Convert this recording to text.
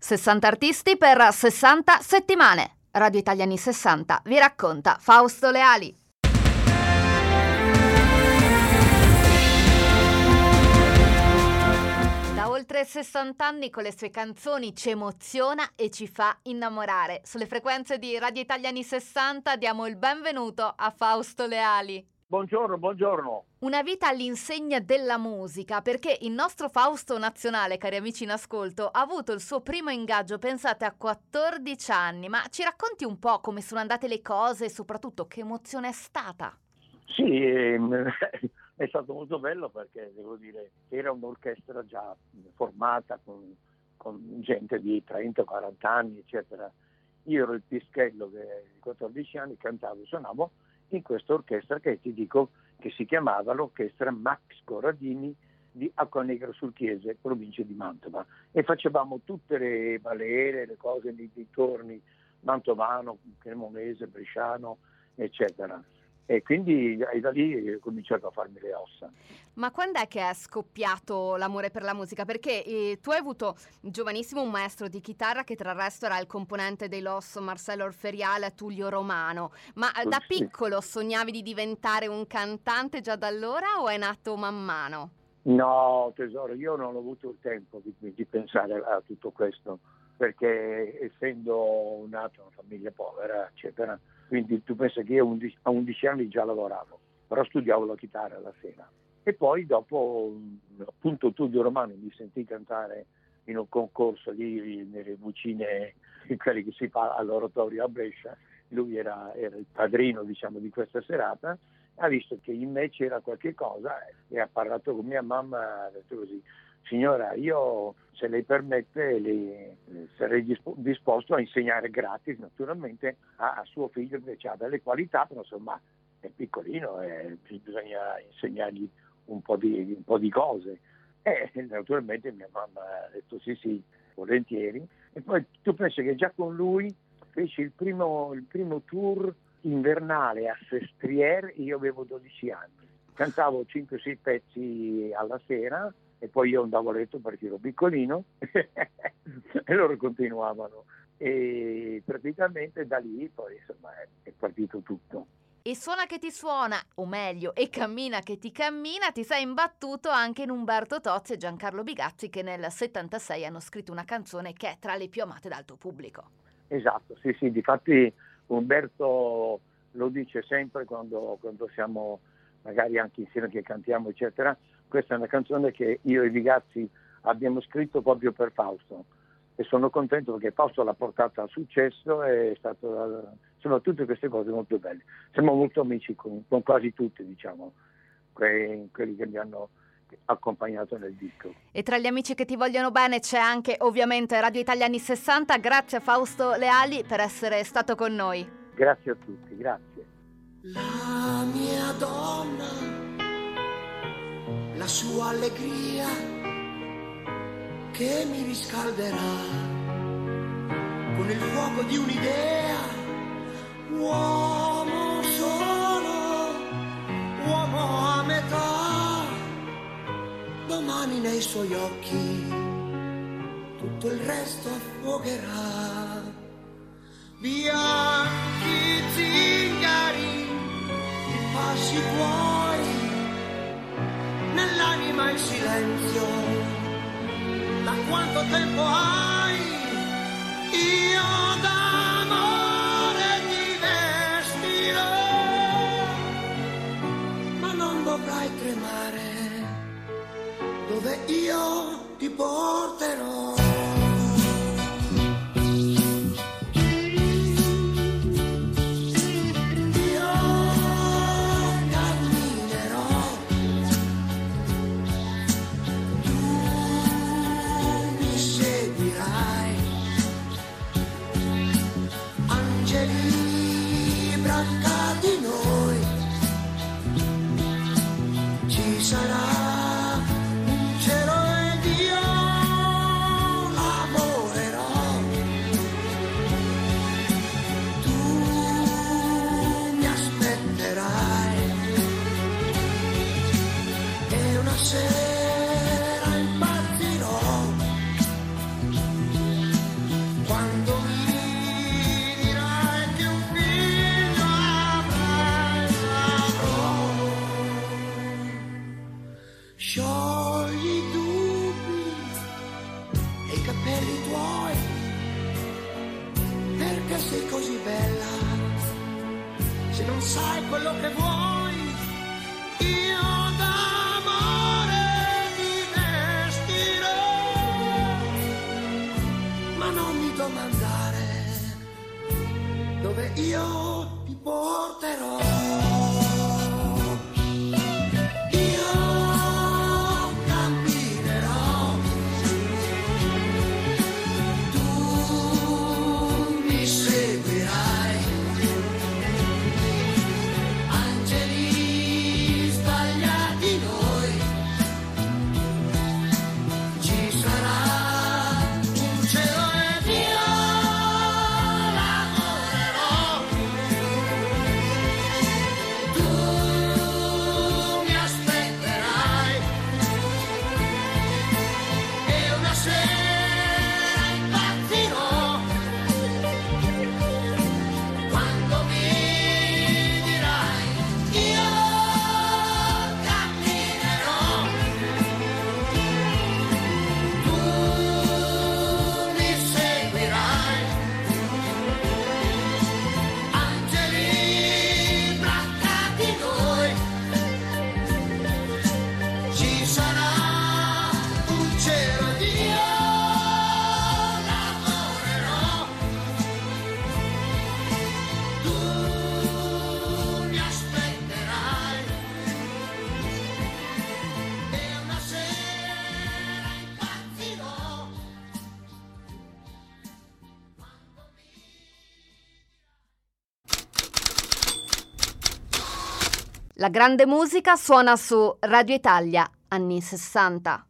60 artisti per 60 settimane. Radio Italia anni 60 vi racconta Fausto Leali. Da oltre 60 anni con le sue canzoni ci emoziona e ci fa innamorare. Sulle frequenze di Radio Italia anni 60 diamo il benvenuto a Fausto Leali. Buongiorno. Una vita all'insegna della musica, perché il nostro Fausto nazionale, cari amici in ascolto, ha avuto il suo primo ingaggio, pensate, a 14 anni. Ma ci racconti un po' come sono andate le cose e soprattutto che emozione è stata? Sì, è stato molto bello perché, devo dire, era un'orchestra già formata con gente di 30-40 anni, eccetera. Io ero il pischello di 14 anni, cantavo e suonavo in questa orchestra che ti dico che si chiamava l'orchestra Max Corradini di Acquanegra sul Chiese, provincia di Mantova, e facevamo tutte le balere, le cose nei dintorni, mantovano, cremonese, bresciano, eccetera. E quindi da lì ho cominciato a farmi le ossa. Ma quando è che è scoppiato l'amore per la musica? Perché tu hai avuto giovanissimo un maestro di chitarra che tra il resto era il componente dei Los, Marcello Orferiale, Tullio Romano. Ma da piccolo sognavi di diventare un cantante già da allora o è nato man mano? No, tesoro, io non ho avuto il tempo di pensare a tutto questo, perché essendo nato in una famiglia povera, eccetera, quindi tu pensi che io a 11 anni già lavoravo, però studiavo la chitarra la sera. E poi dopo, appunto, Tullio Romano mi sentì cantare in un concorso lì nelle vicine, quelli che si fa all'oratorio a Brescia. Lui era il padrino, diciamo, di questa serata. Ha visto che in me c'era qualche cosa e ha parlato con mia mamma, ha detto così: signora, io, se lei permette, sarei disposto a insegnare gratis, naturalmente, a suo figlio che ha delle qualità, però insomma è piccolino e bisogna insegnargli un po' di cose. E naturalmente mia mamma ha detto sì, volentieri. E poi tu pensi che già con lui feci il primo tour invernale a Sestriere, io avevo 12 anni. Cantavo 5-6 pezzi alla sera e poi io andavo a letto perché ero piccolino e loro continuavano. E praticamente da lì poi insomma è partito tutto. E Suona che ti suona, o meglio, E cammina che ti cammina, ti sei imbattuto anche in Umberto Tozzi e Giancarlo Bigazzi, che nel 76 hanno scritto una canzone che è tra le più amate dal tuo pubblico. Esatto, sì, difatti Umberto lo dice sempre quando siamo magari anche insieme che cantiamo, eccetera. Questa è una canzone che io e Bigazzi abbiamo scritto proprio per Fausto e sono contento perché Fausto l'ha portata a successo e è stato, insomma, tutte queste cose molto belle. Siamo molto amici con quasi tutti, diciamo, quelli che mi hanno accompagnato nel disco. E tra gli amici che ti vogliono bene c'è anche ovviamente Radio Italia anni 60. Grazie a Fausto Leali per essere stato con noi. Grazie a tutti, grazie. La mia donna, la sua allegria che mi riscalderà con il fuoco di un'idea. Uomo solo, uomo a metà, domani nei suoi occhi tutto il resto affogherà. Bianchi zingari, i passi tuoi, nell'anima il silenzio, da quanto tempo hai? Io d'amore ti vestirò, ma non dovrai tremare, dove io ti porterò. Sarà un cielo ed io capelli tuoi, perché sei così bella, se non sai quello che vuoi, io d'amore ti vestirò, ma non mi domandare dove io ti porterò. La grande musica suona su Radio Italia, anni 60.